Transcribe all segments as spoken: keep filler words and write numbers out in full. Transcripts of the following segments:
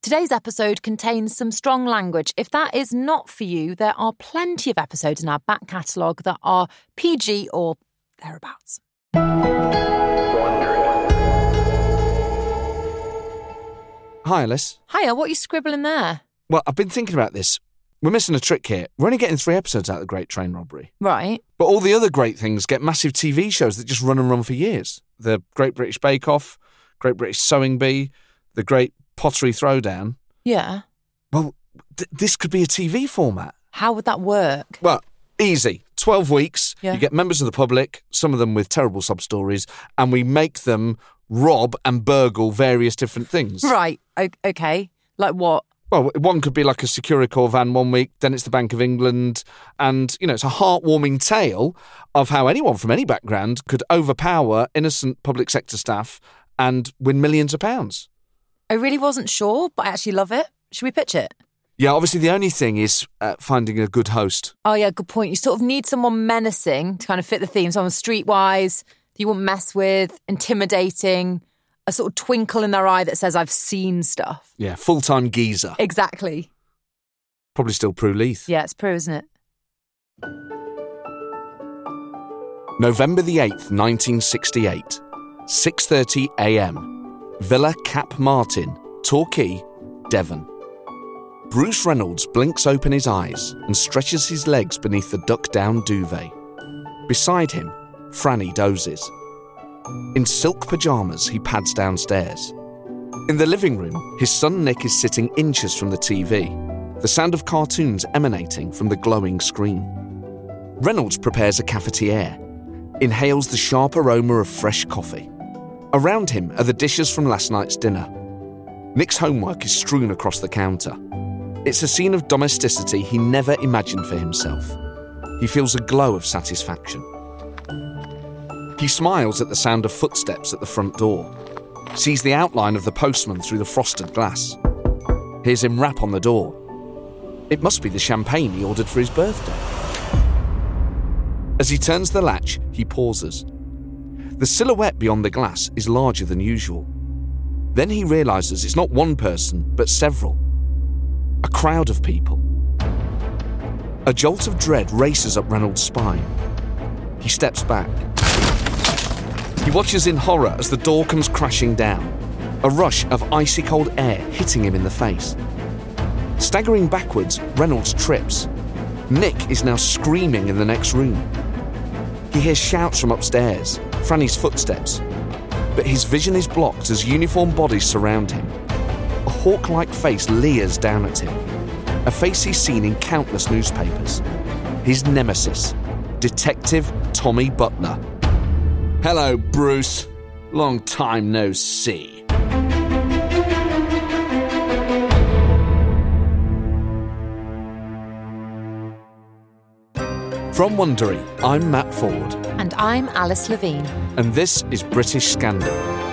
Today's episode contains some strong language. If that is not for you, there are plenty of episodes in our back catalogue that are P G or thereabouts. Hi, Alice. Hiya, what are you scribbling there? Well, I've been thinking about this. We're missing a trick here. We're only getting three episodes out of The Great Train Robbery. Right. But all the other great things get massive T V shows that just run and run for years. The Great British Bake Off, Great British Sewing Bee, The Great Pottery Throwdown. Yeah. Well, th- this could be a T V format. How would that work? Well, easy. twelve weeks. Yeah. You get members of the public, some of them with terrible sub-stories, and we make them rob and burgle various different things. Right. O- okay. Like what? Well, one could be like a Securicore van one week, then it's the Bank of England, and, you know, it's a heartwarming tale of how anyone from any background could overpower innocent public sector staff and win millions of pounds. I really wasn't sure, but I actually love it. Should we pitch it? Yeah, obviously the only thing is uh, finding a good host. Oh, yeah, good point. You sort of need someone menacing to kind of fit the theme. Someone streetwise, that you won't mess with, intimidating, a sort of twinkle in their eye that says, I've seen stuff. Yeah, full-time geezer. Exactly. Probably still Prue Leith. Yeah, it's Prue, isn't it? November the eighth, nineteen sixty-eight, six thirty a.m. Villa Cap Martin, Torquay, Devon. Bruce Reynolds blinks open his eyes and stretches his legs beneath the duck-down duvet. Beside him, Franny dozes. In silk pyjamas, he pads downstairs. In the living room, his son Nick is sitting inches from the T V, the sound of cartoons emanating from the glowing screen. Reynolds prepares a cafetiere, inhales the sharp aroma of fresh coffee. Around him are the dishes from last night's dinner. Nick's homework is strewn across the counter. It's a scene of domesticity he never imagined for himself. He feels a glow of satisfaction. He smiles at the sound of footsteps at the front door, sees the outline of the postman through the frosted glass, hears him rap on the door. It must be the champagne he ordered for his birthday. As he turns the latch, he pauses. The silhouette beyond the glass is larger than usual. Then he realises it's not one person, but several. A crowd of people. A jolt of dread races up Reynolds' spine. He steps back. He watches in horror as the door comes crashing down, a rush of icy cold air hitting him in the face. Staggering backwards, Reynolds trips. Nick is now screaming in the next room. He hears shouts from upstairs, Franny's footsteps, but his vision is blocked as uniformed bodies surround him. A hawk-like face leers down at him, a face he's seen in countless newspapers. His nemesis, Detective Tommy Butler. Hello, Bruce. Long time no see. From Wondery, I'm Matt Ford. And I'm Alice Levine. And this is British Scandal.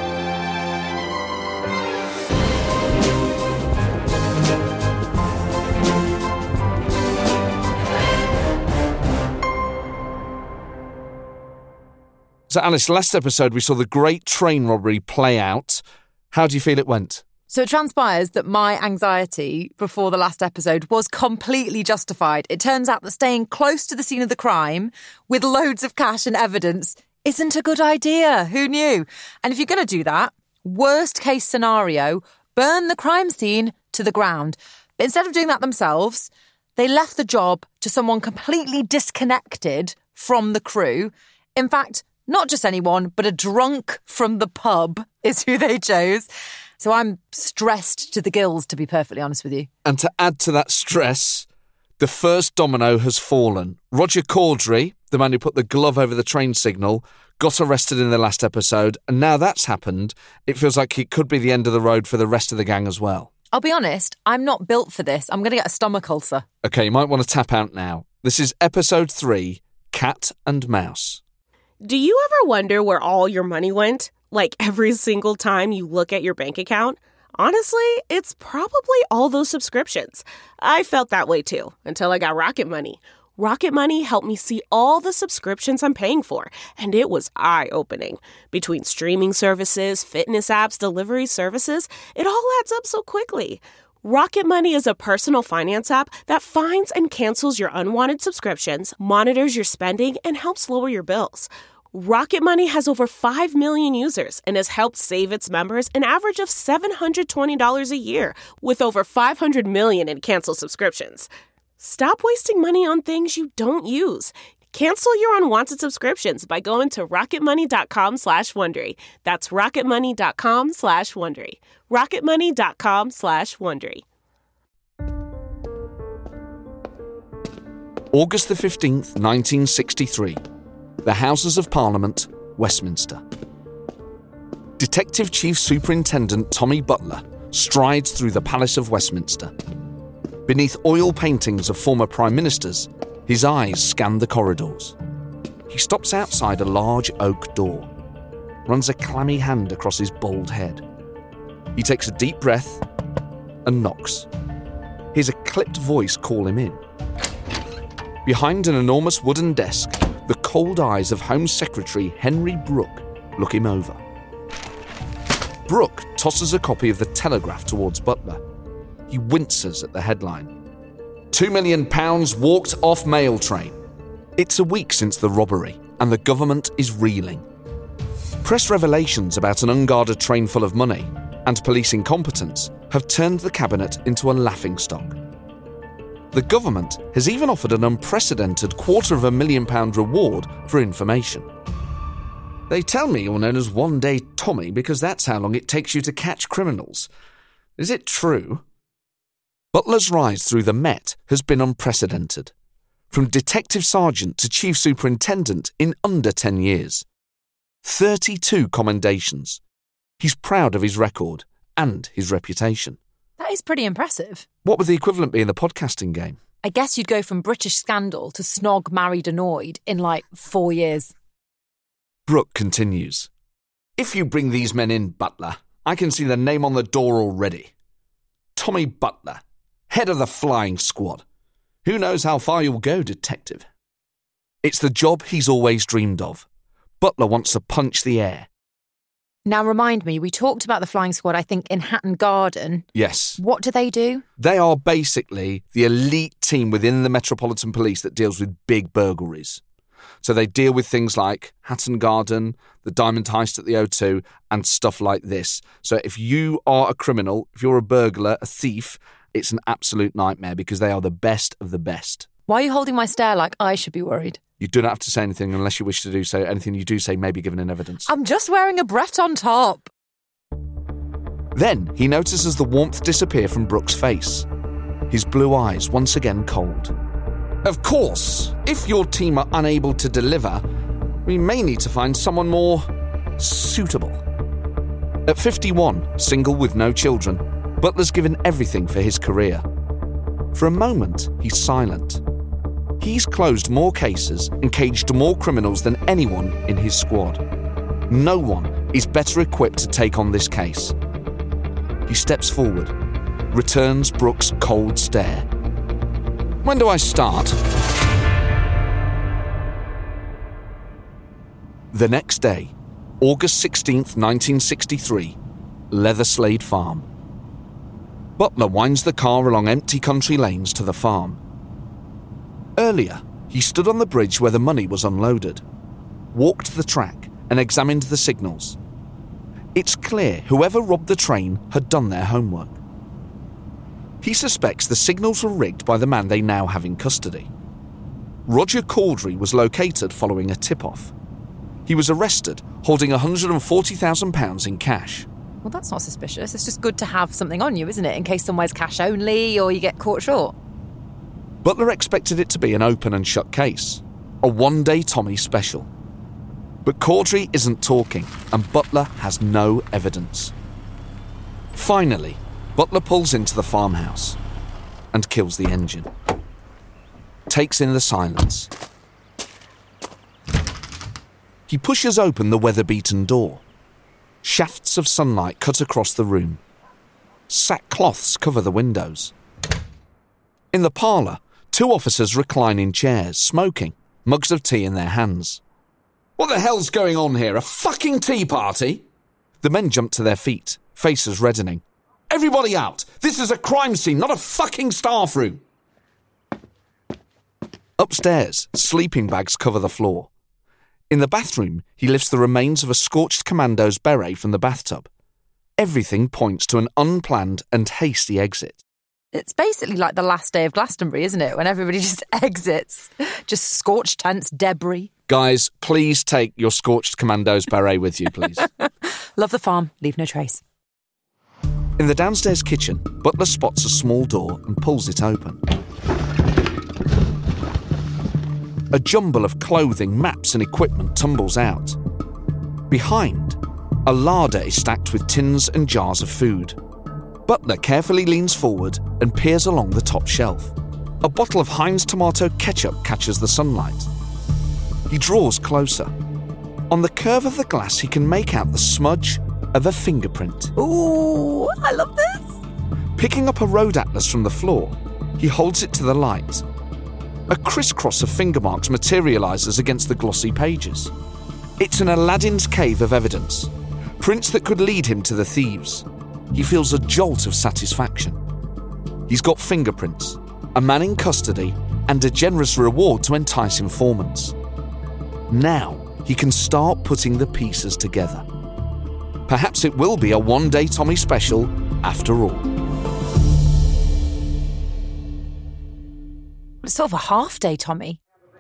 So, Alice, last episode we saw the Great Train Robbery play out. How do you feel it went? So it transpires that my anxiety before the last episode was completely justified. It turns out that staying close to the scene of the crime with loads of cash and evidence isn't a good idea. Who knew? And if you're going to do that, worst case scenario, burn the crime scene to the ground. But instead of doing that themselves, they left the job to someone completely disconnected from the crew. In fact, not just anyone, but a drunk from the pub is who they chose. So I'm stressed to the gills, to be perfectly honest with you. And to add to that stress, the first domino has fallen. Roger Caudry, the man who put the glove over the train signal, got arrested in the last episode. And now that's happened, it feels like it could be the end of the road for the rest of the gang as well. I'll be honest, I'm not built for this. I'm going to get a stomach ulcer. OK, you might want to tap out now. This is episode three, Cat and Mouse. Do you ever wonder where all your money went? Like every single time you look at your bank account? Honestly, it's probably all those subscriptions. I felt that way too, until I got Rocket Money. Rocket Money helped me see all the subscriptions I'm paying for, and it was eye-opening. Between streaming services, fitness apps, delivery services, it all adds up so quickly. Rocket Money is a personal finance app that finds and cancels your unwanted subscriptions, monitors your spending, and helps lower your bills. Rocket Money has over five million users and has helped save its members an average of seven hundred twenty dollars a year, with over five hundred million in canceled subscriptions. Stop wasting money on things you don't use. Cancel your unwanted subscriptions by going to rocketmoney.com slash Wondery. That's rocketmoney.com slash Wondery. rocketmoney.com slash Wondery. August the fifteenth, nineteen sixty-three. The Houses of Parliament, Westminster. Detective Chief Superintendent Tommy Butler strides through the Palace of Westminster. Beneath oil paintings of former prime ministers, his eyes scan the corridors. He stops outside a large oak door, runs a clammy hand across his bald head. He takes a deep breath and knocks. Hears a clipped voice call him in. Behind an enormous wooden desk, the cold eyes of Home Secretary Henry Brooke look him over. Brooke tosses a copy of the Telegraph towards Butler. He winces at the headline. Two million pounds walked off mail train. It's a week since the robbery, and the government is reeling. Press revelations about an unguarded train full of money and police incompetence have turned the cabinet into a laughingstock. The government has even offered an unprecedented quarter of a million pound reward for information. They tell me you're known as One Day Tommy because that's how long it takes you to catch criminals. Is it true? Butler's rise through the Met has been unprecedented. From detective sergeant to chief superintendent in under ten years. thirty-two commendations. He's proud of his record and his reputation. That is pretty impressive. What would the equivalent be in the podcasting game? I guess you'd go from British Scandal to Snog Married Annoyed in like four years. Brooke continues. If you bring these men in, Butler, I can see the name on the door already. Tommy Butler, head of the flying squad. Who knows how far you'll go, detective? It's the job he's always dreamed of. Butler wants to punch the air. Now remind me, we talked about the flying squad, I think, in Hatton Garden. Yes. What do they do? They are basically the elite team within the Metropolitan Police that deals with big burglaries. So they deal with things like Hatton Garden, the diamond heist at the O two, and stuff like this. So if you are a criminal, if you're a burglar, a thief, it's an absolute nightmare because they are the best of the best. Why are you holding my stare like I should be worried? You do not have to say anything unless you wish to do so. Anything you do say may be given in evidence. I'm just wearing a Breton top. Then he notices the warmth disappear from Brooke's face. His blue eyes once again cold. Of course, if your team are unable to deliver, we may need to find someone more suitable. At fifty-one, single with no children, Butler's given everything for his career. For a moment, he's silent. He's closed more cases and caged more criminals than anyone in his squad. No one is better equipped to take on this case. He steps forward, returns Brooke's cold stare. When do I start? The next day, August sixteenth, nineteen sixty-three, Leatherslade Farm. Butler winds the car along empty country lanes to the farm. Earlier, he stood on the bridge where the money was unloaded, walked the track and examined the signals. It's clear whoever robbed the train had done their homework. He suspects the signals were rigged by the man they now have in custody. Roger Caudry was located following a tip-off. He was arrested holding one hundred forty thousand pounds in cash. Well, that's not suspicious. It's just good to have something on you, isn't it, in case somewhere's cash only or you get caught short. Butler expected it to be an open and shut case, a one-day Tommy special. But Caudry isn't talking, and Butler has no evidence. Finally, Butler pulls into the farmhouse and kills the engine. Takes in the silence. He pushes open the weather-beaten door. Shafts of sunlight cut across the room. Sackcloths cover the windows. In the parlour, Two officers recline in chairs, smoking, mugs of tea in their hands. "What the hell's going on here? A fucking tea party?" The men jump to their feet, faces reddening. "Everybody out! This is a crime scene, not a fucking staff room!" Upstairs, sleeping bags cover the floor. In the bathroom, he lifts the remains of a scorched commando's beret from the bathtub. Everything points to an unplanned and hasty exit. It's basically like the last day of Glastonbury, isn't it? When everybody just exits. Just scorched tents, debris. Guys, please take your scorched commando's beret with you, please. Love the farm, leave no trace. In the downstairs kitchen, Butler spots a small door and pulls it open. A jumble of clothing, maps and equipment tumbles out. Behind, a larder is stacked with tins and jars of food. Butler carefully leans forward and peers along the top shelf. A bottle of Heinz tomato ketchup catches the sunlight. He draws closer. On the curve of the glass, he can make out the smudge of a fingerprint. Ooh, I love this! Picking up a road atlas from the floor, he holds it to the light. A crisscross of finger marks materialises against the glossy pages. It's an Aladdin's cave of evidence, prints that could lead him to the thieves. He feels a jolt of satisfaction. He's got fingerprints, a man in custody, and a generous reward to entice informants. Now he can start putting the pieces together. Perhaps it will be a one-day Tommy special after all. It's sort of a half-day Tommy.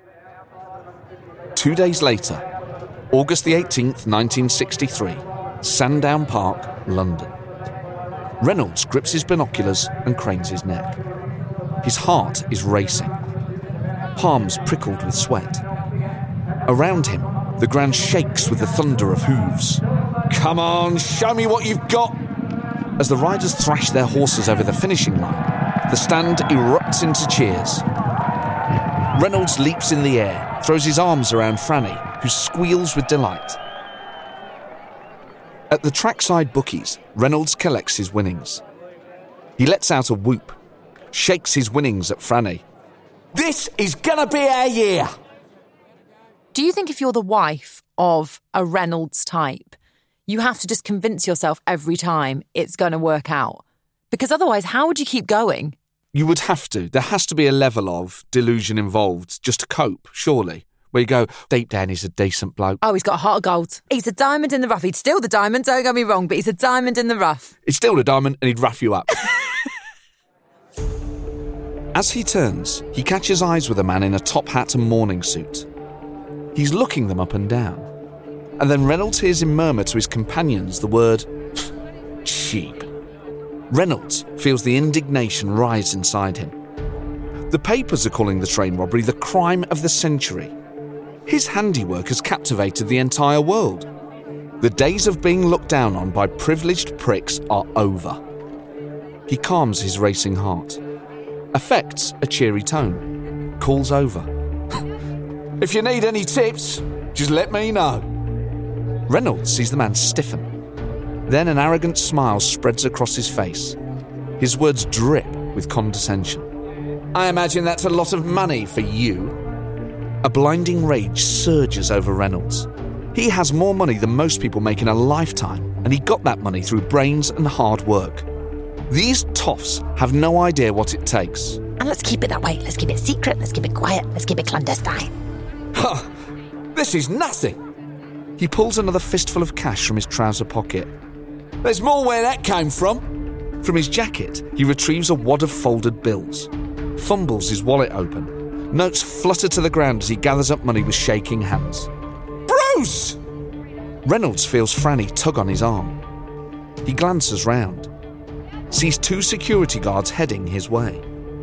Two days later, August the eighteenth, nineteen sixty-three, Sandown Park, London. Reynolds grips his binoculars and cranes his neck. His heart is racing, palms prickled with sweat. Around him, the ground shakes with the thunder of hooves. "Come on, show me what you've got!" As the riders thrash their horses over the finishing line, the stand erupts into cheers. Reynolds leaps in the air, throws his arms around Franny, who squeals with delight. At the trackside bookies, Reynolds collects his winnings. He lets out a whoop, shakes his winnings at Franny. "This is gonna be our year!" Do you think if you're the wife of a Reynolds type, you have to just convince yourself every time it's going to work out? Because otherwise, how would you keep going? You would have to. There has to be a level of delusion involved just to cope, surely. Where you go, deep down, he's a decent bloke. Oh, he's got a heart of gold. He's a diamond in the rough. He'd steal the diamond, don't get me wrong, but he's a diamond in the rough. He'd steal the diamond and he'd rough you up. As he turns, he catches eyes with a man in a top hat and morning suit. He's looking them up and down. And then Reynolds hears him murmur to his companions the word, cheap. Reynolds feels the indignation rise inside him. The papers are calling the train robbery the crime of the century. His handiwork has captivated the entire world. The days of being looked down on by privileged pricks are over. He calms his racing heart, affects a cheery tone, calls over. "If you need any tips, just let me know." Reynolds sees the man stiffen. Then an arrogant smile spreads across his face. His words drip with condescension. "I imagine that's a lot of money for you." A blinding rage surges over Reynolds. He has more money than most people make in a lifetime, and he got that money through brains and hard work. These toffs have no idea what it takes. And let's keep it that way. Let's keep it secret. Let's keep it quiet. Let's keep it clandestine. Huh, this is nothing. He pulls another fistful of cash from his trouser pocket. "There's more where that came from." From his jacket, he retrieves a wad of folded bills, fumbles his wallet open. Notes flutter to the ground as he gathers up money with shaking hands. "Bruce!" Reynolds feels Franny tug on his arm. He glances round, sees two security guards heading his way.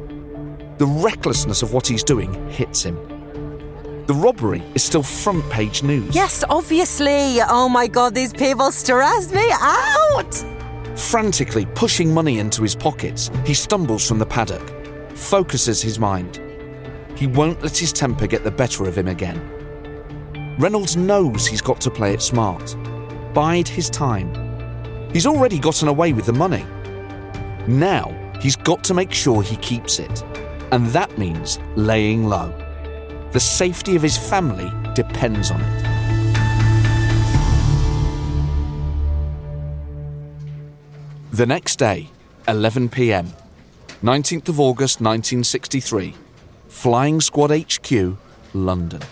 The recklessness of what he's doing hits him. The robbery is still front-page news. Yes, obviously. Oh my God, these people stress me out. Frantically pushing money into his pockets, he stumbles from the paddock, focuses his mind. He won't let his temper get the better of him again. Reynolds knows he's got to play it smart. Bide his time. He's already gotten away with the money. Now, he's got to make sure he keeps it. And that means laying low. The safety of his family depends on it. The next day, eleven p.m, nineteenth of August nineteen sixty-three, Flying Squad H Q, London.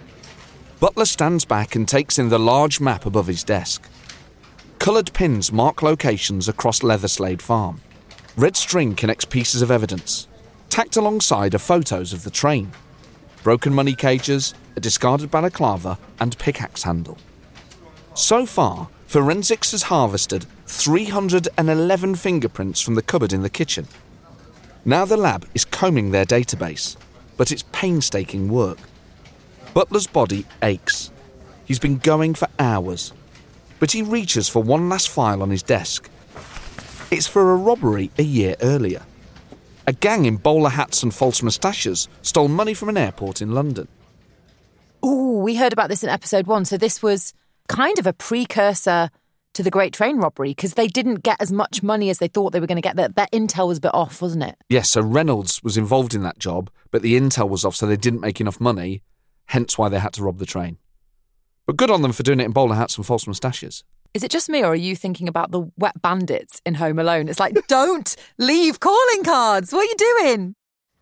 Butler stands back and takes in the large map above his desk. Coloured pins mark locations across Leatherslade Farm. Red string connects pieces of evidence. Tacked alongside are photos of the train. Broken money cages, a discarded balaclava and pickaxe handle. So far, forensics has harvested three hundred eleven fingerprints from the cupboard in the kitchen. Now the lab is combing their database, but it's painstaking work. Butler's body aches. He's been going for hours, but he reaches for one last file on his desk. It's for a robbery a year earlier. A gang in bowler hats and false moustaches stole money from an airport in London. Ooh, we heard about this in episode one, so this was kind of a precursor to the Great Train Robbery, because they didn't get as much money as they thought they were going to get. That, that intel was a bit off, wasn't it? Yes, so Reynolds was involved in that job, but the intel was off, so they didn't make enough money, hence why they had to rob the train. But good on them for doing it in bowler hats and false moustaches. Is it just me, or are you thinking about the wet bandits in Home Alone? It's like, don't leave calling cards. What are you doing?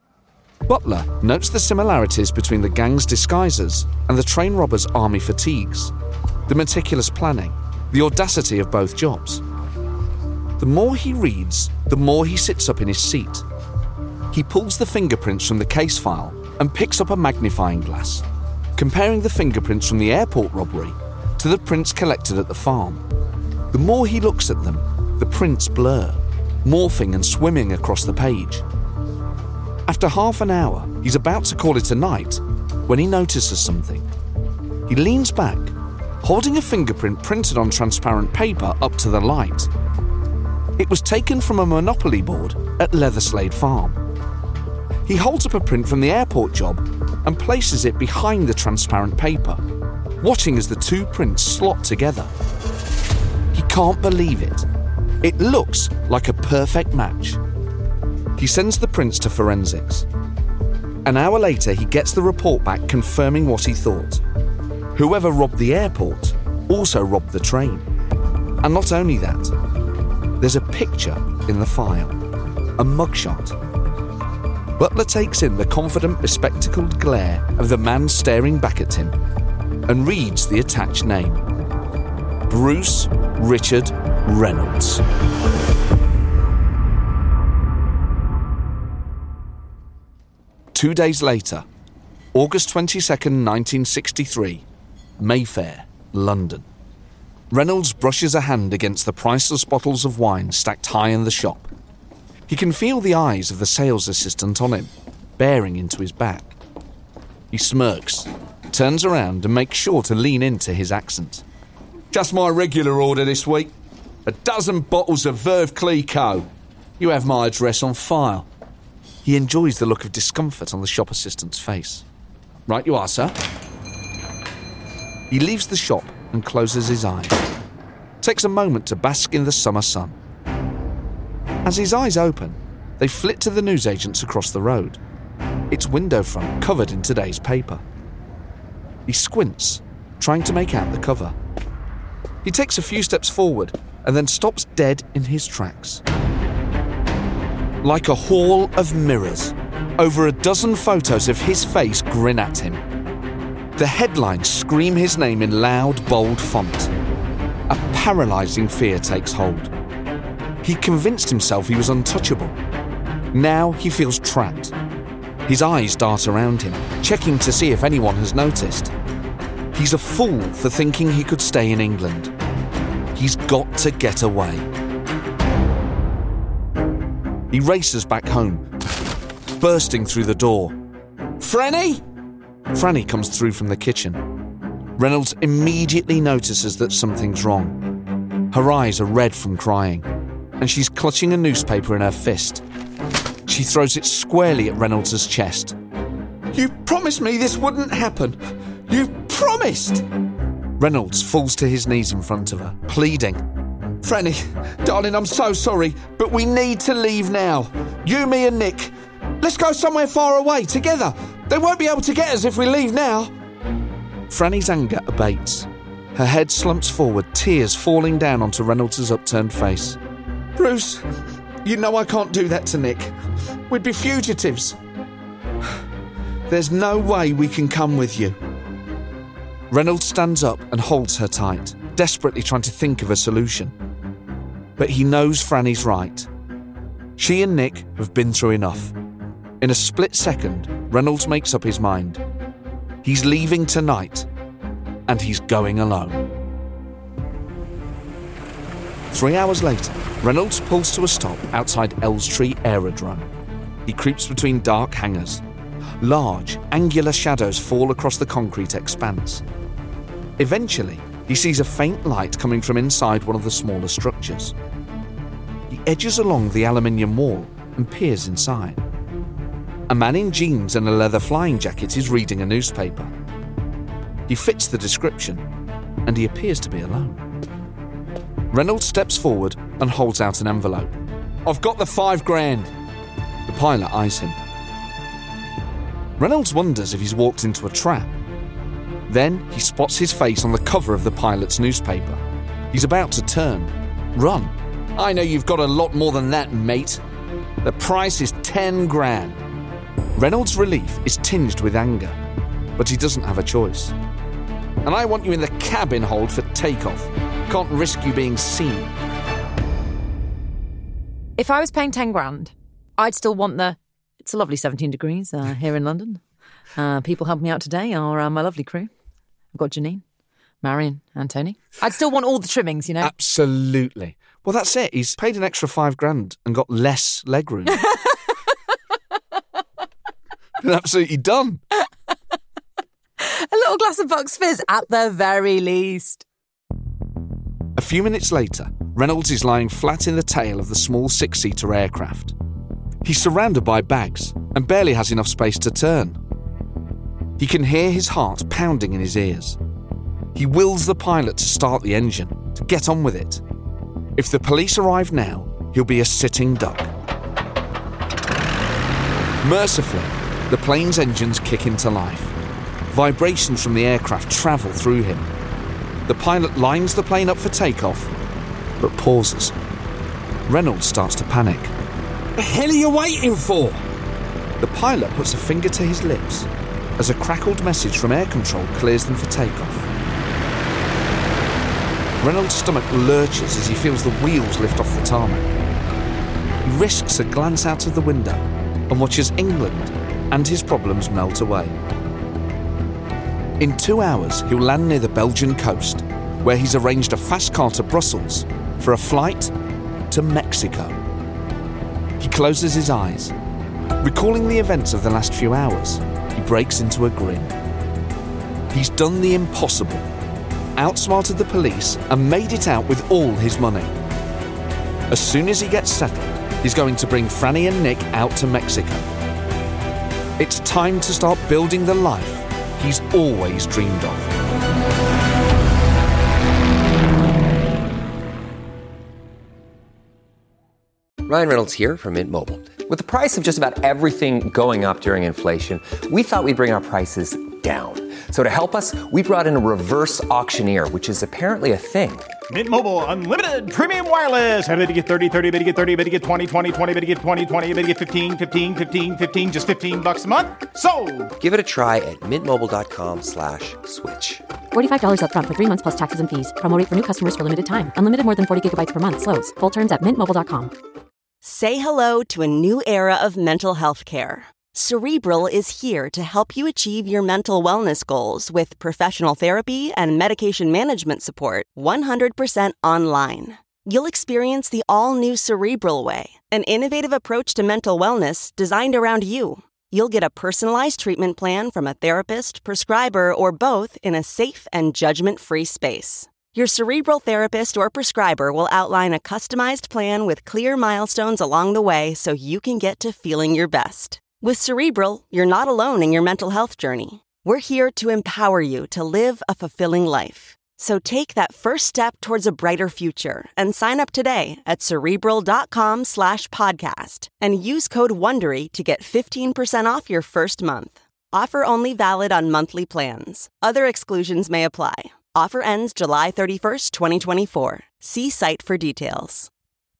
Butler notes the similarities between the gang's disguises and the train robbers' army fatigues, the meticulous planning, the audacity of both jobs. The more he reads, the more he sits up in his seat. He pulls the fingerprints from the case file and picks up a magnifying glass, comparing the fingerprints from the airport robbery to the prints collected at the farm. The more he looks at them, the prints blur, morphing and swimming across the page. After half an hour, he's about to call it a night when he notices something. He leans back, holding a fingerprint printed on transparent paper up to the light. It was taken from a Monopoly board at Leatherslade Farm. He holds up a print from the airport job and places it behind the transparent paper, watching as the two prints slot together. He can't believe it. It looks like a perfect match. He sends the prints to forensics. An hour later, he gets the report back confirming what he thought. Whoever robbed the airport also robbed the train. And not only that, there's a picture in the file, a mugshot. Butler takes in the confident, bespectacled glare of the man staring back at him and reads the attached name. Bruce Richard Reynolds. Two days later, August twenty-second, nineteen sixty-three, Mayfair, London. Reynolds brushes a hand against the priceless bottles of wine stacked high in the shop. He can feel the eyes of the sales assistant on him, bearing into his back. He smirks, turns around and makes sure to lean into his accent. Just my regular order this week. A dozen bottles of Veuve Clicquot. You have my address on file. He enjoys the look of discomfort on the shop assistant's face. Right you are, sir. He leaves the shop and closes his eyes. Takes a moment to bask in the summer sun. As his eyes open, they flit to the newsagent's across the road. Its window front covered in today's paper. He squints, trying to make out the cover. He takes a few steps forward and then stops dead in his tracks. Like a hall of mirrors, over a dozen photos of his face grin at him. The headlines scream his name in loud, bold font. A paralysing fear takes hold. He convinced himself he was untouchable. Now he feels trapped. His eyes dart around him, checking to see if anyone has noticed. He's a fool for thinking he could stay in England. He's got to get away. He races back home, bursting through the door. Franny! Franny comes through from the kitchen. Reynolds immediately notices that something's wrong. Her eyes are red from crying, and she's clutching a newspaper in her fist. She throws it squarely at Reynolds' chest. You promised me this wouldn't happen. You promised! Reynolds falls to his knees in front of her, pleading. Franny, darling, I'm so sorry, but we need to leave now. You, me and Nick, Let's go somewhere far away, together. They won't be able to get us if we leave now. Franny's anger abates. Her head slumps forward, tears falling down onto Reynolds' upturned face. Bruce, you know I can't do that to Nick. We'd be fugitives. There's no way we can come with you. Reynolds stands up and holds her tight, desperately trying to think of a solution. But he knows Franny's right. She and Nick have been through enough. In a split second, Reynolds makes up his mind. He's leaving tonight, and he's going alone. Three hours later, Reynolds pulls to a stop outside Elstree Aerodrome. He creeps between dark hangars. Large, angular shadows fall across the concrete expanse. Eventually, he sees a faint light coming from inside one of the smaller structures. He edges along the aluminium wall and peers inside. A man in jeans and a leather flying jacket is reading a newspaper. He fits the description, and he appears to be alone. Reynolds steps forward and holds out an envelope. I've got the five grand. The pilot eyes him. Reynolds wonders if he's walked into a trap. Then he spots his face on the cover of the pilot's newspaper. He's about to turn. Run. I know you've got a lot more than that, mate. The price is ten grand. Reynolds' relief is tinged with anger, but he doesn't have a choice. And I want you in the cabin hold for takeoff. Can't risk you being seen. If I was paying ten grand, I'd still want the... It's a lovely seventeen degrees uh, here in London. Uh, people helping me out today are uh, my lovely crew. I've got Janine, Marion and Tony. I'd still want all the trimmings, you know? Absolutely. Well, that's it. He's paid an extra five grand and got less legroom. Been absolutely done. A little glass of Bucks Fizz at the very least. A few minutes later, Reynolds is lying flat in the tail of the small six-seater aircraft. He's surrounded by bags and barely has enough space to turn. He can hear his heart pounding in his ears. He wills the pilot to start the engine, to get on with it. If the police arrive now, he'll be a sitting duck. Mercifully, the plane's engines kick into life. Vibrations from the aircraft travel through him. The pilot lines the plane up for takeoff, but pauses. Reynolds starts to panic. The hell are you waiting for? The pilot puts a finger to his lips as a crackled message from air control clears them for takeoff. Reynolds' stomach lurches as he feels the wheels lift off the tarmac. He risks a glance out of the window and watches England and his problems melt away. In two hours, he'll land near the Belgian coast, where he's arranged a fast car to Brussels for a flight to Mexico. He closes his eyes. Recalling the events of the last few hours, he breaks into a grin. He's done the impossible, outsmarted the police and made it out with all his money. As soon as he gets settled, he's going to bring Franny and Nick out to Mexico. It's time to start building the life he's always dreamed of. Ryan Reynolds here from Mint Mobile. With the price of just about everything going up during inflation, we thought we'd bring our prices down. So to help us, we brought in a reverse auctioneer, which is apparently a thing. Mint Mobile Unlimited Premium Wireless. How to get thirty, thirty, how to get thirty, how to get twenty, twenty, twenty, how to get twenty, twenty, how to get fifteen, fifteen, fifteen, fifteen, just fifteen bucks a month? Sold! Give it a try at mintmobile.com slash switch. forty-five dollars up front for three months plus taxes and fees. Promo rate for new customers for limited time. Unlimited more than forty gigabytes per month. Slows full terms at mint mobile dot com. Say hello to a new era of mental health care. Cerebral is here to help you achieve your mental wellness goals with professional therapy and medication management support one hundred percent online. You'll experience the all-new Cerebral Way, an innovative approach to mental wellness designed around you. You'll get a personalized treatment plan from a therapist, prescriber, or both in a safe and judgment-free space. Your Cerebral therapist or prescriber will outline a customized plan with clear milestones along the way so you can get to feeling your best. With Cerebral, you're not alone in your mental health journey. We're here to empower you to live a fulfilling life. So take that first step towards a brighter future and sign up today at Cerebral.com slash podcast and use code WONDERY to get fifteen percent off your first month. Offer only valid on monthly plans. Other exclusions may apply. Offer ends July thirty-first, twenty twenty-four. See site for details.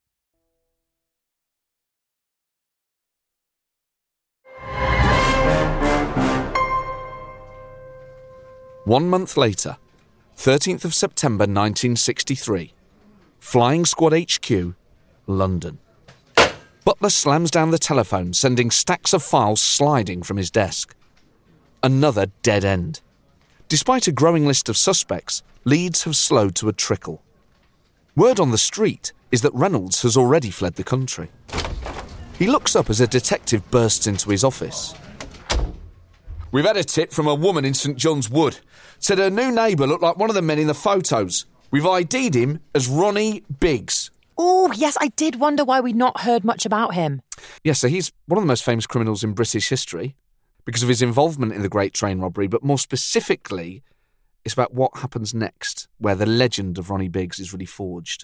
One month later, thirteenth of September nineteen sixty-three, Flying Squad H Q, London. Butler slams down the telephone, sending stacks of files sliding from his desk. Another dead end. Despite a growing list of suspects, leads have slowed to a trickle. Word on the street is that Reynolds has already fled the country. He looks up as a detective bursts into his office. "We've had a tip from a woman in St John's Wood. Said her new neighbour looked like one of the men in the photos. We've I D'd him as Ronnie Biggs." Oh, yes, I did wonder why we'd not heard much about him. Yes, so he's one of the most famous criminals in British history because of his involvement in the Great Train Robbery, but more specifically, it's about what happens next, where the legend of Ronnie Biggs is really forged.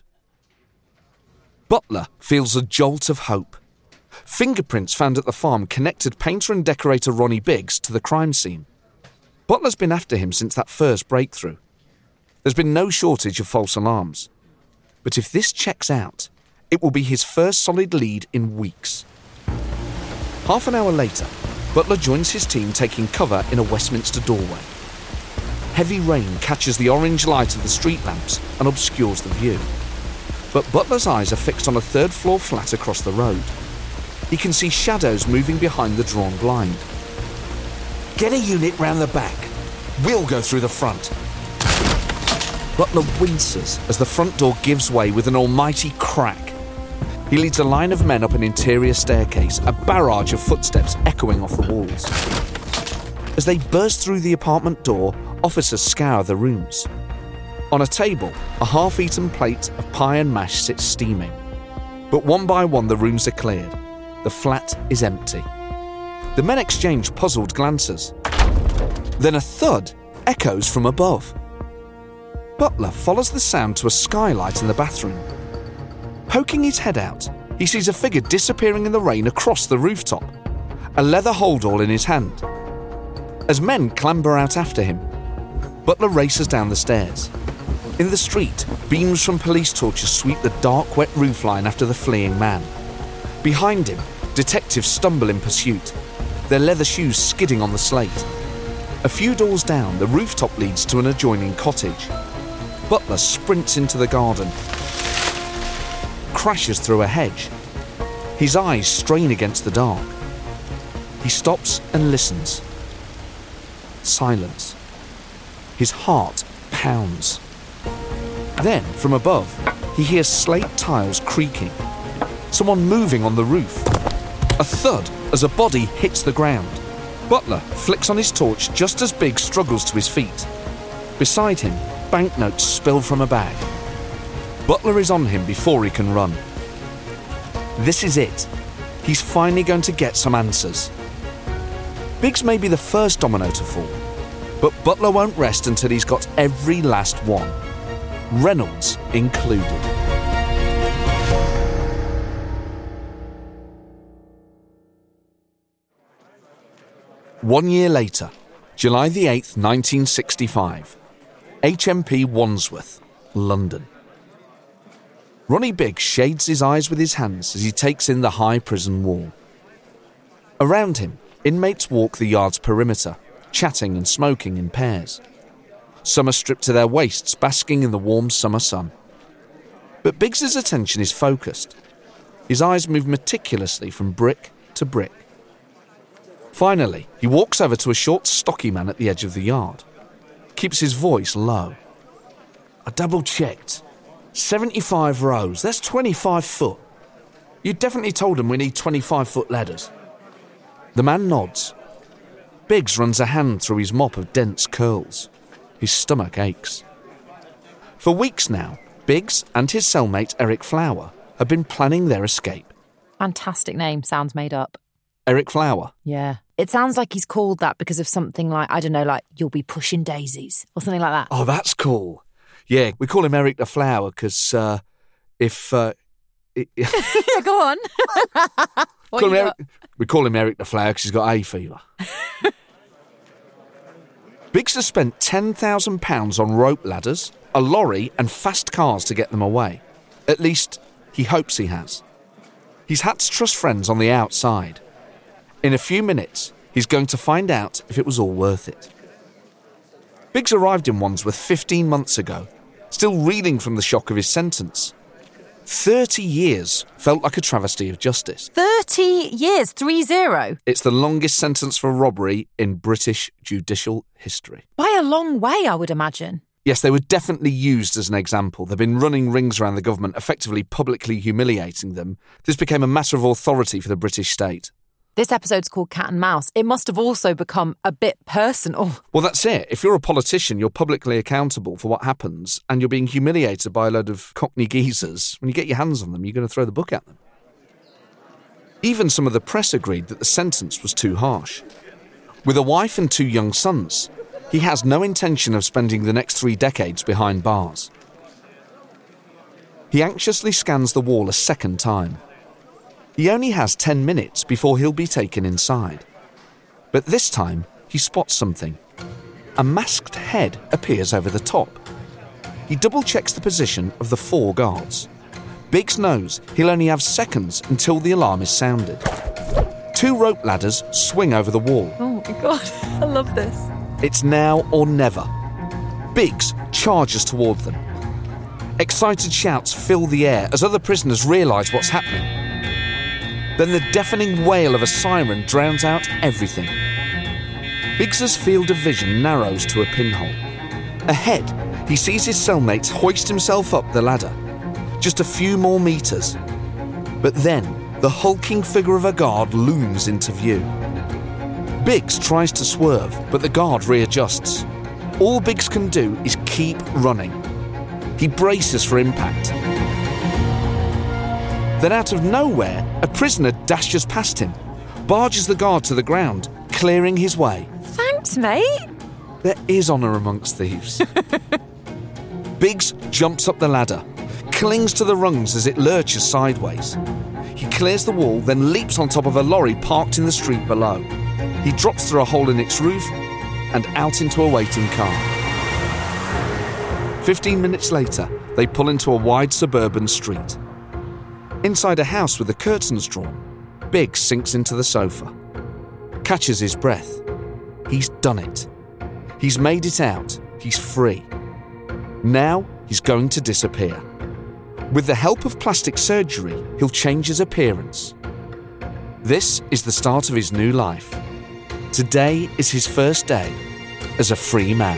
Butler feels a jolt of hope. Fingerprints found at the farm connected painter and decorator Ronnie Biggs to the crime scene. Butler's been after him since that first breakthrough. There's been no shortage of false alarms. But if this checks out, it will be his first solid lead in weeks. Half an hour later, Butler joins his team taking cover in a Westminster doorway. Heavy rain catches the orange light of the street lamps and obscures the view. But Butler's eyes are fixed on a third-floor flat across the road. He can see shadows moving behind the drawn blind. "Get a unit round the back. We'll go through the front." Butler winces as the front door gives way with an almighty crack. He leads a line of men up an interior staircase, a barrage of footsteps echoing off the walls. As they burst through the apartment door, officers scour the rooms. On a table, a half-eaten plate of pie and mash sits steaming. But one by one the rooms are cleared. The flat is empty. The men exchange puzzled glances. Then a thud echoes from above. Butler follows the sound to a skylight in the bathroom. Poking his head out, he sees a figure disappearing in the rain across the rooftop, a leather holdall in his hand. As men clamber out after him, Butler races down the stairs. In the street, beams from police torches sweep the dark, wet roofline after the fleeing man. Behind him, detectives stumble in pursuit, their leather shoes skidding on the slate. A few doors down, the rooftop leads to an adjoining cottage. Butler sprints into the garden, crashes through a hedge. His eyes strain against the dark. He stops and listens. Silence. His heart pounds. Then, from above, he hears slate tiles creaking. Someone moving on the roof. A thud as a body hits the ground. Butler flicks on his torch just as Biggs struggles to his feet. Beside him, banknotes spill from a bag. Butler is on him before he can run. This is it. He's finally going to get some answers. Biggs may be the first domino to fall, but Butler won't rest until he's got every last one. Reynolds included. One year later, July the eighth, nineteen sixty-five, H M P Wandsworth, London. Ronnie Biggs shades his eyes with his hands as he takes in the high prison wall. Around him, inmates walk the yard's perimeter, chatting and smoking in pairs. Some are stripped to their waists, basking in the warm summer sun. But Biggs's attention is focused. His eyes move meticulously from brick to brick. Finally, he walks over to a short, stocky man at the edge of the yard. Keeps his voice low. "I double-checked. seventy-five rows, that's twenty-five foot. You definitely told him we need twenty-five foot ladders." The man nods. Biggs runs a hand through his mop of dense curls. His stomach aches. For weeks now, Biggs and his cellmate Eric Flower have been planning their escape. Fantastic name, sounds made up. Eric Flower? Yeah. It sounds like he's called that because of something like, I don't know, like, you'll be pushing daisies or something like that. Oh, that's cool. Yeah, we call him Eric the Flower because uh, if... Uh, it, Yeah, go on. What call you him got? Eric, we call him Eric the Flower because he's got hay fever. Biggs has spent ten thousand pounds on rope ladders, a lorry and fast cars to get them away. At least, he hopes he has. He's had to trust friends on the outside. In a few minutes, he's going to find out if it was all worth it. Biggs arrived in Wandsworth fifteen months ago, still reeling from the shock of his sentence. Thirty years felt like a travesty of justice. thirty years, three zero. It's the longest sentence for robbery in British judicial history. By a long way, I would imagine. Yes, they were definitely used as an example. They've been running rings around the government, effectively publicly humiliating them. This became a matter of authority for the British state. This episode's called Cat and Mouse. It must have also become a bit personal. Well, that's it. If you're a politician, you're publicly accountable for what happens, and you're being humiliated by a load of cockney geezers. When you get your hands on them, you're going to throw the book at them. Even some of the press agreed that the sentence was too harsh. With a wife and two young sons, he has no intention of spending the next three decades behind bars. He anxiously scans the wall a second time. He only has ten minutes before he'll be taken inside. But this time, he spots something. A masked head appears over the top. He double-checks the position of the four guards. Biggs knows he'll only have seconds until the alarm is sounded. Two rope ladders swing over the wall. Oh my God, I love this. It's now or never. Biggs charges toward them. Excited shouts fill the air as other prisoners realise what's happening. Then the deafening wail of a siren drowns out everything. Biggs's field of vision narrows to a pinhole. Ahead, he sees his cellmates hoist himself up the ladder. Just a few more metres. But then, the hulking figure of a guard looms into view. Biggs tries to swerve, but the guard readjusts. All Biggs can do is keep running. He braces for impact. Then out of nowhere, a prisoner dashes past him, barges the guard to the ground, clearing his way. Thanks, mate. There is honour amongst thieves. Biggs jumps up the ladder, clings to the rungs as it lurches sideways. He clears the wall, then leaps on top of a lorry parked in the street below. He drops through a hole in its roof and out into a waiting car. Fifteen minutes later, they pull into a wide suburban street. Inside a house with the curtains drawn, Biggs sinks into the sofa, catches his breath. He's done it. He's made it out. He's free. Now he's going to disappear. With the help of plastic surgery, he'll change his appearance. This is the start of his new life. Today is his first day as a free man.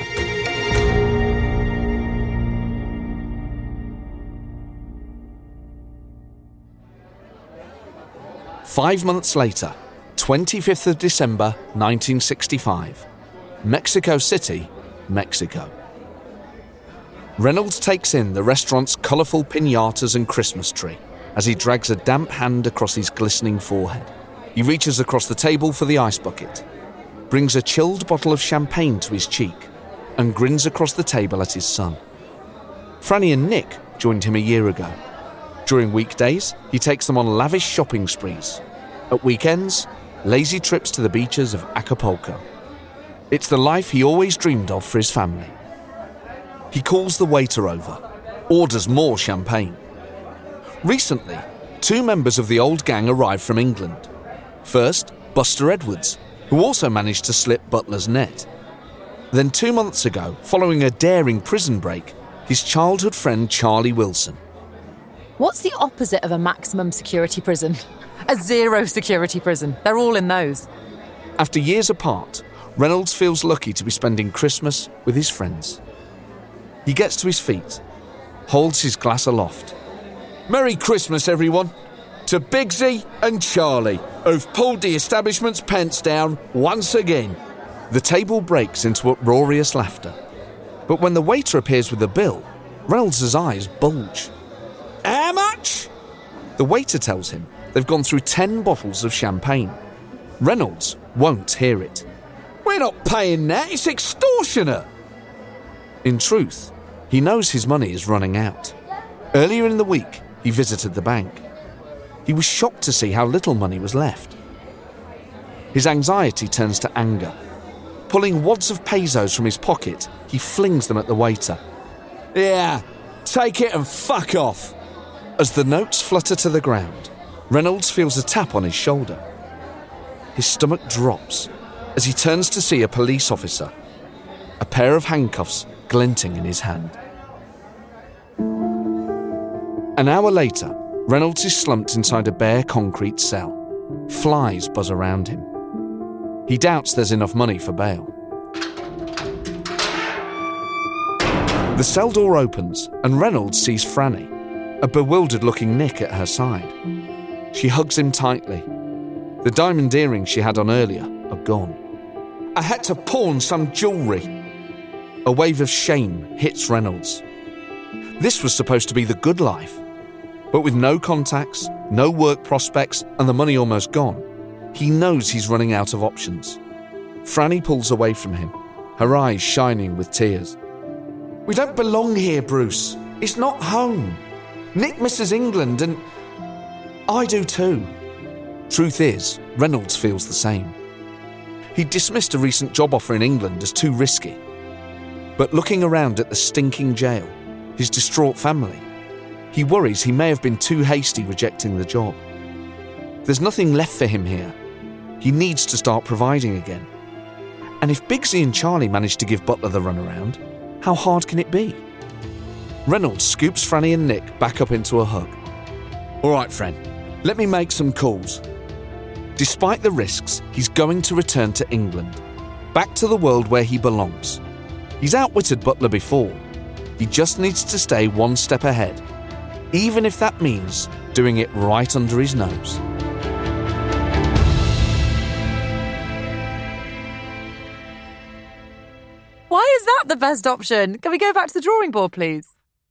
Five months later, twenty-fifth of December, nineteen sixty-five, Mexico City, Mexico. Reynolds takes in the restaurant's colourful piñatas and Christmas tree as he drags a damp hand across his glistening forehead. He reaches across the table for the ice bucket, brings a chilled bottle of champagne to his cheek, and grins across the table at his son. Franny and Nick joined him a year ago. During weekdays, he takes them on lavish shopping sprees. At weekends, lazy trips to the beaches of Acapulco. It's the life he always dreamed of for his family. He calls the waiter over, orders more champagne. Recently, two members of the old gang arrived from England. First, Buster Edwards, who also managed to slip Butler's net. Then two months ago, following a daring prison break, his childhood friend Charlie Wilson. What's the opposite of a maximum security prison? A zero security prison. They're all in those. After years apart, Reynolds feels lucky to be spending Christmas with his friends. He gets to his feet, holds his glass aloft. Merry Christmas, everyone. To Biggsy and Charlie, who've pulled the establishment's pants down once again. The table breaks into uproarious laughter. But when the waiter appears with the bill, Reynolds' eyes bulge. How much? The waiter tells him they've gone through ten bottles of champagne. Reynolds won't hear it. We're not paying that, it's extortionate. In truth, he He knows his money is running out. Earlier in the week, he visited the bank. He was shocked to see how little money was left. His anxiety turns to anger. Pulling wads of pesos from his pocket, he flings them at the waiter. "Yeah, take it and fuck off." As the notes flutter to the ground, Reynolds feels a tap on his shoulder. His stomach drops as he turns to see a police officer, a pair of handcuffs glinting in his hand. An hour later, Reynolds is slumped inside a bare concrete cell. Flies buzz around him. He doubts there's enough money for bail. The cell door opens and Reynolds sees Franny, a bewildered-looking Nick at her side. She hugs him tightly. The diamond earrings she had on earlier are gone. "I had to pawn some jewellery." A wave of shame hits Reynolds. This was supposed to be the good life. But with no contacts, no work prospects, and the money almost gone, he knows he's running out of options. Franny pulls away from him, her eyes shining with tears. "We don't belong here, Bruce. It's not home. Nick misses England and I do too." Truth is, Reynolds feels the same. He dismissed a recent job offer in England as too risky. But looking around at the stinking jail, his distraught family, he worries he may have been too hasty rejecting the job. There's nothing left for him here. He needs to start providing again. And if Bigsy and Charlie manage to give Butler the runaround, how hard can it be? Reynolds scoops Franny and Nick back up into a hug. "All right, friend, let me make some calls." Despite the risks, he's going to return to England, back to the world where he belongs. He's outwitted Butler before. He just needs to stay one step ahead, even if that means doing it right under his nose. Why is that the best option? Can we go back to the drawing board, please?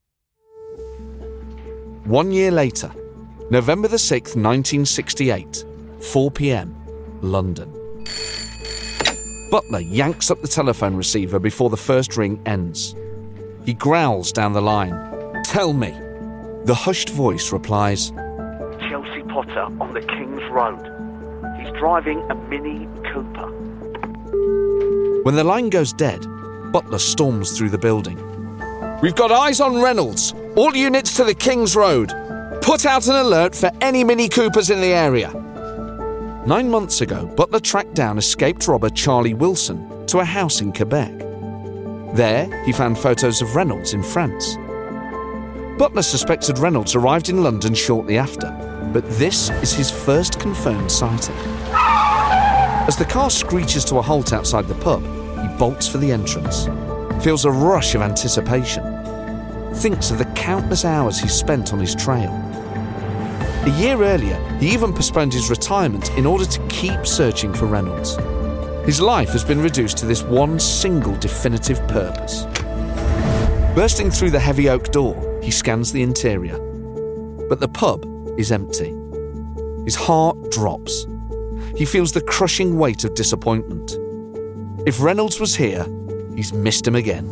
One year later, November the sixth, nineteen sixty-eight, four p.m, London. Butler yanks up the telephone receiver before the first ring ends. He growls down the line. "Tell me." The hushed voice replies, "Chelsea Potter on the King's Road. He's driving a Mini Cooper." When the line goes dead, Butler storms through the building. "We've got eyes on Reynolds. All units to the King's Road. Put out an alert for any Mini Coopers in the area." Nine months ago, Butler tracked down escaped robber Charlie Wilson to a house in Quebec. There, he found photos of Reynolds in France. Butler suspected Reynolds arrived in London shortly after, but this is his first confirmed sighting. As the car screeches to a halt outside the pub, he bolts for the entrance, feels a rush of anticipation, thinks of the countless hours he's spent on his trail. A year earlier, he even postponed his retirement in order to keep searching for Reynolds. His life has been reduced to this one single definitive purpose. Bursting through the heavy oak door, he scans the interior. But the pub is empty. His heart drops. He feels the crushing weight of disappointment. If Reynolds was here, he's missed him again.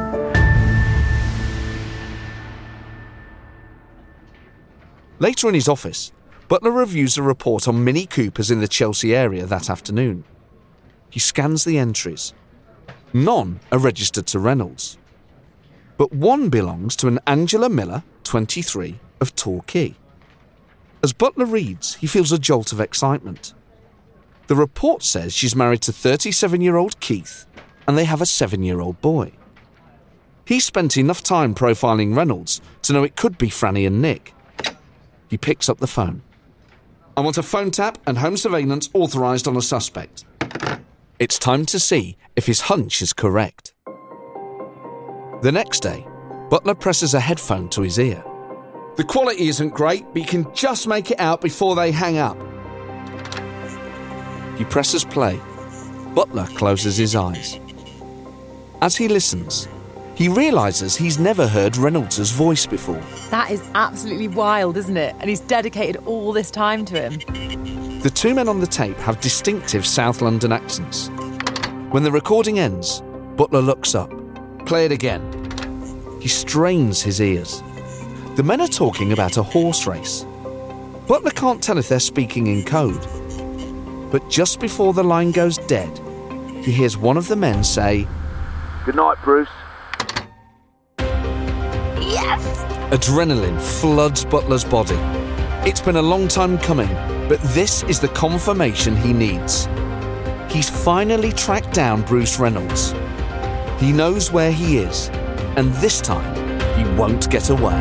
Later in his office, Butler reviews a report on Mini Coopers in the Chelsea area that afternoon. He scans the entries. None are registered to Reynolds. But one belongs to an Angela Miller, twenty-three, of Torquay. As Butler reads, he feels a jolt of excitement. The report says she's married to thirty-seven-year-old Keith, and they have a seven-year-old boy. He spent enough time profiling Reynolds to know it could be Franny and Nick. He picks up the phone. "I want a phone tap and home surveillance authorised on a suspect." It's time to see if his hunch is correct. The next day, Butler presses a headphone to his ear. "The quality isn't great, but you can just make it out before they hang up." He presses play. Butler closes his eyes. As he listens, he realises he's never heard Reynolds' voice before. That is absolutely wild, isn't it? And he's dedicated all this time to him. The two men on the tape have distinctive South London accents. When the recording ends, Butler looks up. "Play it again." He strains his ears. The men are talking about a horse race. Butler can't tell if they're speaking in code. But just before the line goes dead, he hears one of the men say, Good night, Bruce. Yes! Adrenaline floods Butler's body. It's been a long time coming, but this is the confirmation he needs. He's finally tracked down Bruce Reynolds. He knows where he is, and this time he won't get away.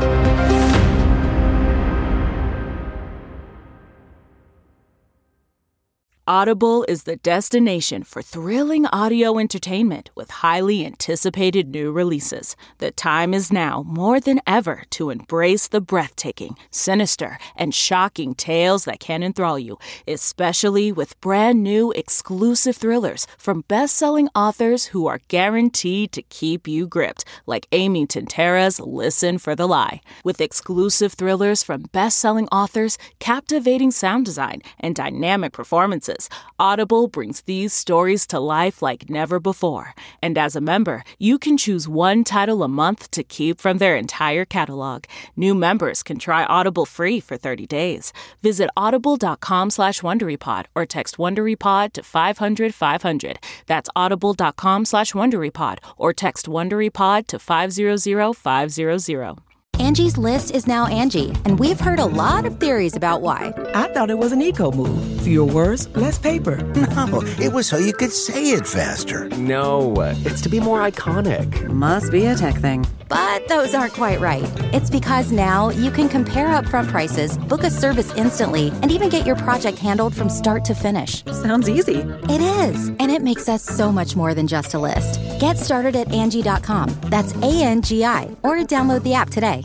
Audible is the destination for thrilling audio entertainment with highly anticipated new releases. The time is now more than ever to embrace the breathtaking, sinister, and shocking tales that can enthrall you, especially with brand new exclusive thrillers from best-selling authors who are guaranteed to keep you gripped, like Amy Tintera's Listen for the Lie. With exclusive thrillers from best-selling authors, captivating sound design, and dynamic performances, Audible brings these stories to life like never before. And as a member, you can choose one title a month to keep from their entire catalog. New members can try Audible free for thirty days. Visit audible.com slash WonderyPod or text WonderyPod to five hundred five hundred. That's audible.com slash WonderyPod or text WonderyPod to five hundred five hundred. Angie's List is now Angie, and we've heard a lot of theories about why. I thought it was an eco move. Fewer words, less paper. No, it was so you could say it faster. No, it's to be more iconic. Must be a tech thing. But those aren't quite right. It's because now you can compare upfront prices, book a service instantly, and even get your project handled from start to finish. Sounds easy. It is, and it makes us so much more than just a list. Get started at Angie dot com. That's A N G I, or download the app today.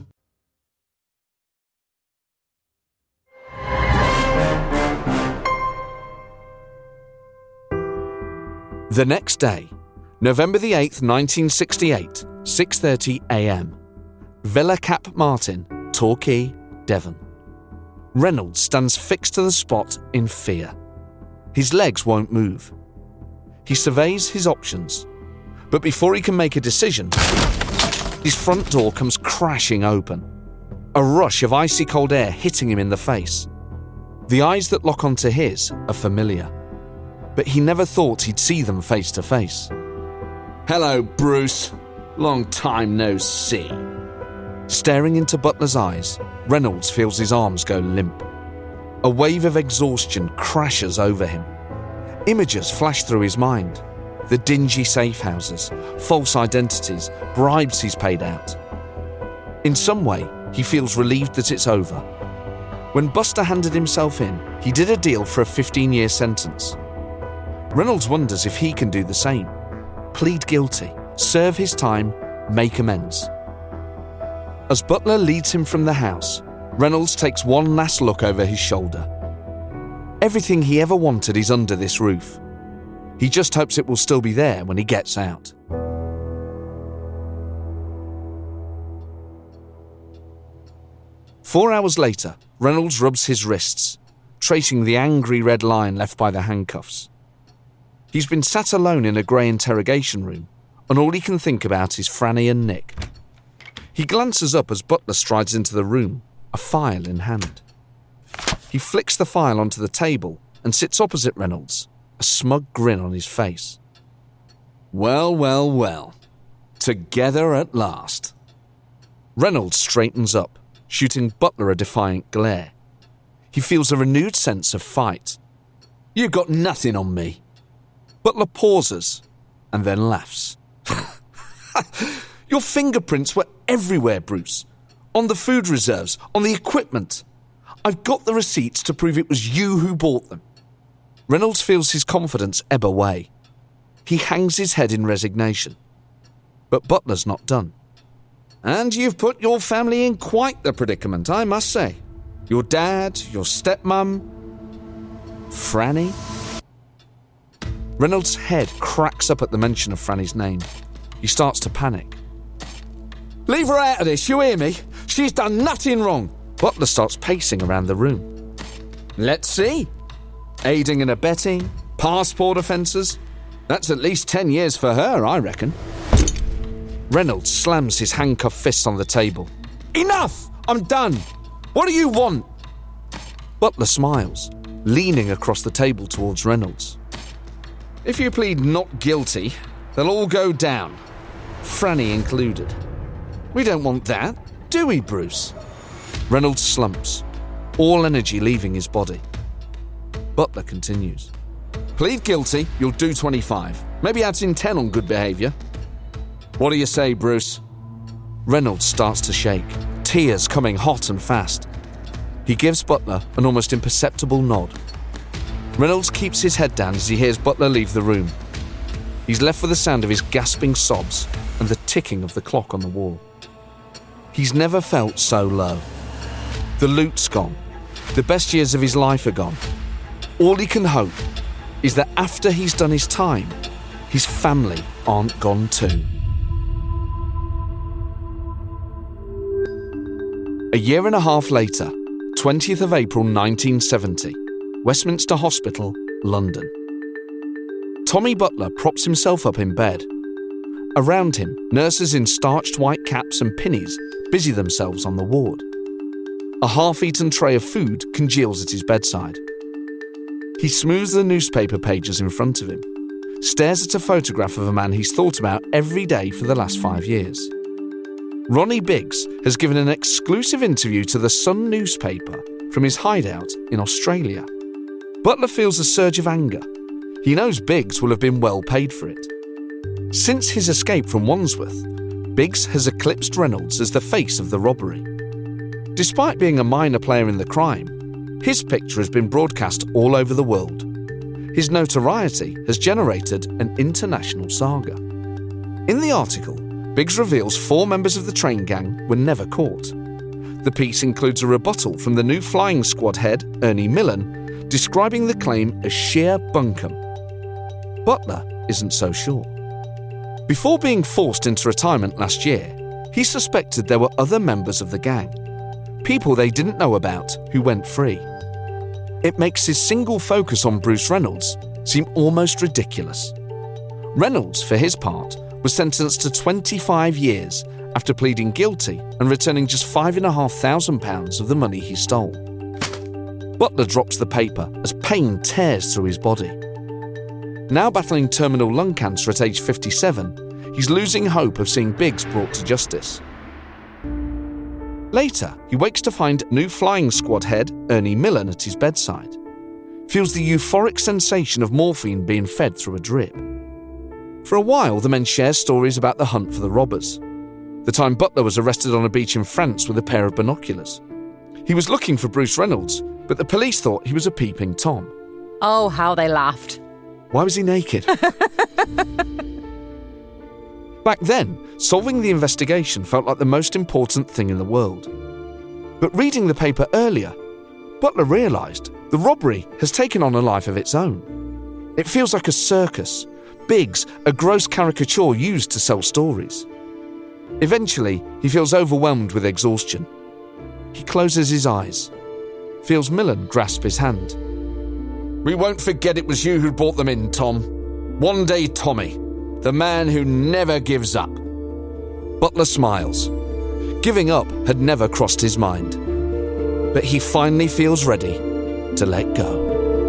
The next day, November the eighth, nineteen sixty-eight, six thirty a.m. Villa Cap Martin, Torquay, Devon. Reynolds stands fixed to the spot in fear. His legs won't move. He surveys his options, but before he can make a decision, his front door comes crashing open. A rush of icy cold air hitting him in the face. The eyes that lock onto his are familiar, but he never thought he'd see them face to face. Hello, Bruce. Long time no see. Staring into Butler's eyes, Reynolds feels his arms go limp. A wave of exhaustion crashes over him. Images flash through his mind. The dingy safe houses, false identities, bribes he's paid out. In some way, he feels relieved that it's over. When Buster handed himself in, he did a deal for a fifteen-year sentence. Reynolds wonders if he can do the same. Plead guilty, serve his time, make amends. As Butler leads him from the house, Reynolds takes one last look over his shoulder. Everything he ever wanted is under this roof. He just hopes it will still be there when he gets out. Four hours later, Reynolds rubs his wrists, tracing the angry red line left by the handcuffs. He's been sat alone in a grey interrogation room, and all he can think about is Franny and Nick. He glances up as Butler strides into the room, a file in hand. He flicks the file onto the table and sits opposite Reynolds, a smug grin on his face. Well, well, well. Together at last. Reynolds straightens up, shooting Butler a defiant glare. He feels a renewed sense of fight. You got nothing on me. Butler pauses and then laughs. Your fingerprints were everywhere, Bruce. On the food reserves, on the equipment. I've got the receipts to prove it was you who bought them. Reynolds feels his confidence ebb away. He hangs his head in resignation. But Butler's not done. And you've put your family in quite the predicament, I must say. Your dad, your stepmum, Franny? Reynolds' head cracks up at the mention of Franny's name. He starts to panic. Leave her out of this, you hear me? She's done nothing wrong. Butler starts pacing around the room. Let's see. Aiding and abetting, passport offences. That's at least ten years for her, I reckon. Reynolds slams his handcuffed fists on the table. Enough! I'm done! What do you want? Butler smiles, leaning across the table towards Reynolds. If you plead not guilty, they'll all go down, Franny included. We don't want that, do we, Bruce? Reynolds slumps, all energy leaving his body. Butler continues. Plead guilty, you'll do twenty-five. Maybe add in ten on good behaviour. What do you say, Bruce? Reynolds starts to shake, tears coming hot and fast. He gives Butler an almost imperceptible nod. Reynolds keeps his head down as he hears Butler leave the room. He's left with the sound of his gasping sobs and the ticking of the clock on the wall. He's never felt so low. The loot's gone. The best years of his life are gone. All he can hope is that after he's done his time, his family aren't gone too. A year and a half later, twentieth of April nineteen seventy, Westminster Hospital, London. Tommy Butler props himself up in bed. Around him, nurses in starched white caps and pinnies busy themselves on the ward. A half-eaten tray of food congeals at his bedside. He smooths the newspaper pages in front of him, stares at a photograph of a man he's thought about every day for the last five years. Ronnie Biggs has given an exclusive interview to the Sun newspaper from his hideout in Australia. Butler feels a surge of anger. He knows Biggs will have been well paid for it. Since his escape from Wandsworth, Biggs has eclipsed Reynolds as the face of the robbery. Despite being a minor player in the crime, his picture has been broadcast all over the world. His notoriety has generated an international saga. In the article, Biggs reveals four members of the train gang were never caught. The piece includes a rebuttal from the new flying squad head, Ernie Millen, describing the claim as sheer bunkum. Butler isn't so sure. Before being forced into retirement last year, he suspected there were other members of the gang, people they didn't know about who went free. It makes his single focus on Bruce Reynolds seem almost ridiculous. Reynolds, for his part, was sentenced to twenty-five years after pleading guilty and returning just five and a half thousand pounds of the money he stole. Butler drops the paper as pain tears through his body. Now battling terminal lung cancer at age fifty-seven, he's losing hope of seeing Biggs brought to justice. Later, he wakes to find new flying squad head Ernie Millen at his bedside. Feels the euphoric sensation of morphine being fed through a drip. For a while, the men share stories about the hunt for the robbers. The time Butler was arrested on a beach in France with a pair of binoculars. He was looking for Bruce Reynolds, but the police thought he was a peeping Tom. Oh, how they laughed. Why was he naked? Back then, solving the investigation felt like the most important thing in the world. But reading the paper earlier, Butler realised the robbery has taken on a life of its own. It feels like a circus, Biggs a gross caricature used to sell stories. Eventually, he feels overwhelmed with exhaustion. He closes his eyes, feels Millen grasp his hand. We won't forget it was you who brought them in, Tom. One day Tommy, the man who never gives up. Butler smiles. Giving up had never crossed his mind. But he finally feels ready to let go.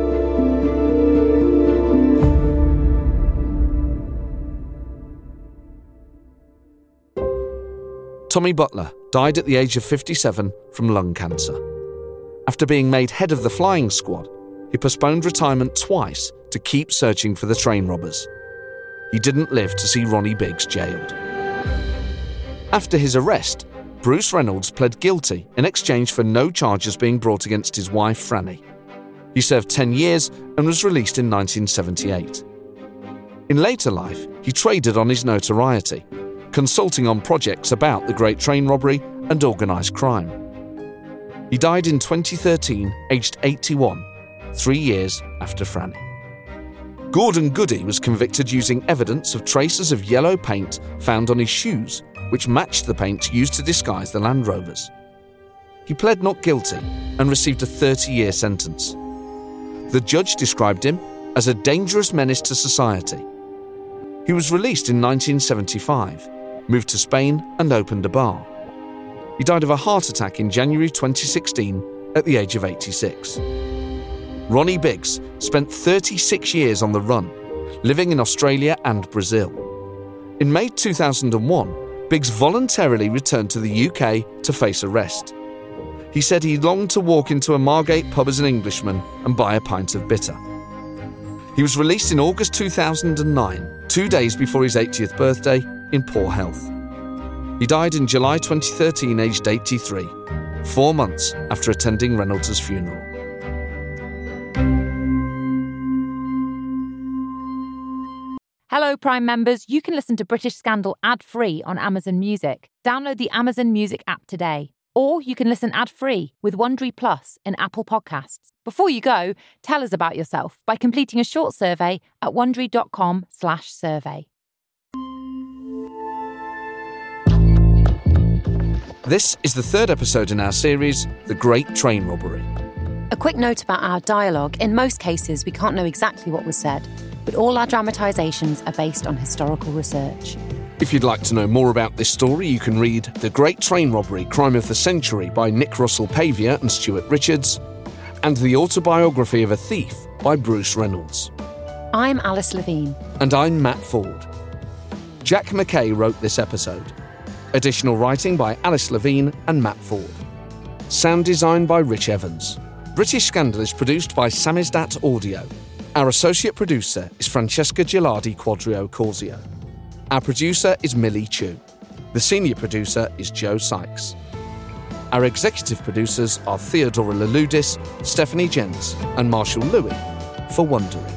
Tommy Butler died at the age of fifty-seven from lung cancer. After being made head of the flying squad, he postponed retirement twice to keep searching for the train robbers. He didn't live to see Ronnie Biggs jailed. After his arrest, Bruce Reynolds pled guilty in exchange for no charges being brought against his wife, Franny. He served ten years and was released in nineteen seventy-eight. In later life, he traded on his notoriety, consulting on projects about the Great Train Robbery and organised crime. He died in twenty thirteen, aged eighty-one, three years after Franny. Gordon Goody was convicted using evidence of traces of yellow paint found on his shoes, which matched the paint used to disguise the Land Rovers. He pled not guilty and received a thirty-year sentence. The judge described him as a dangerous menace to society. He was released in nineteen seventy-five, moved to Spain and opened a bar. He died of a heart attack in January twenty sixteen at the age of eighty-six. Ronnie Biggs spent thirty-six years on the run, living in Australia and Brazil. In May two thousand one, Biggs voluntarily returned to the U K to face arrest. He said he longed to walk into a Margate pub as an Englishman and buy a pint of bitter. He was released in August two thousand nine, two days before his eightieth birthday, in poor health. He died in July twenty thirteen, aged eighty-three, four months after attending Reynolds' funeral. Hello, Prime members. You can listen to British Scandal ad-free on Amazon Music. Download the Amazon Music app today. Or you can listen ad-free with Wondery Plus in Apple Podcasts. Before you go, tell us about yourself by completing a short survey at wondery.com slash survey. This is the third episode in our series, The Great Train Robbery. A quick note about our dialogue. In most cases, we can't know exactly what was said, but all our dramatisations are based on historical research. If you'd like to know more about this story, you can read The Great Train Robbery, Crime of the Century by Nick Russell-Pavia and Stuart Richards, and The Autobiography of a Thief by Bruce Reynolds. I'm Alice Levine. And I'm Matt Ford. Jack McKay wrote this episode. Additional writing by Alice Levine and Matt Ford. Sound design by Rich Evans. British Scandal is produced by Samizdat Audio. Our associate producer is Francesca Gilardi Quadrio Corsio. Our producer is Millie Chu. The senior producer is Joe Sykes. Our executive producers are Theodora Laludis, Stephanie Jens, and Marshall Louis for Wondery.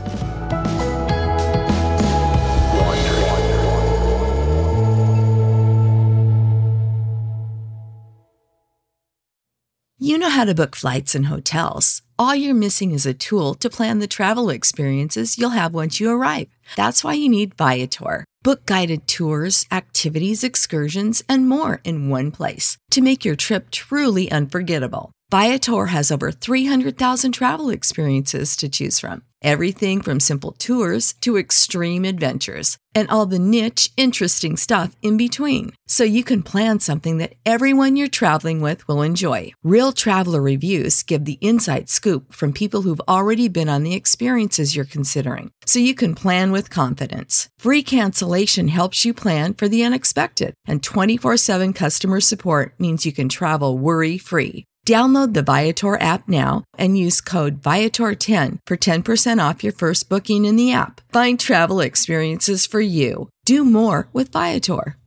You know how to book flights and hotels. All you're missing is a tool to plan the travel experiences you'll have once you arrive. That's why you need Viator. Book guided tours, activities, excursions, and more in one place to make your trip truly unforgettable. Viator has over three hundred thousand travel experiences to choose from. Everything from simple tours to extreme adventures and all the niche, interesting stuff in between. So you can plan something that everyone you're traveling with will enjoy. Real traveler reviews give the inside scoop from people who've already been on the experiences you're considering. So you can plan with confidence. Free cancellation helps you plan for the unexpected. And twenty-four seven customer support means you can travel worry-free. Download the Viator app now and use code Viator ten for ten percent off your first booking in the app. Find travel experiences for you. Do more with Viator.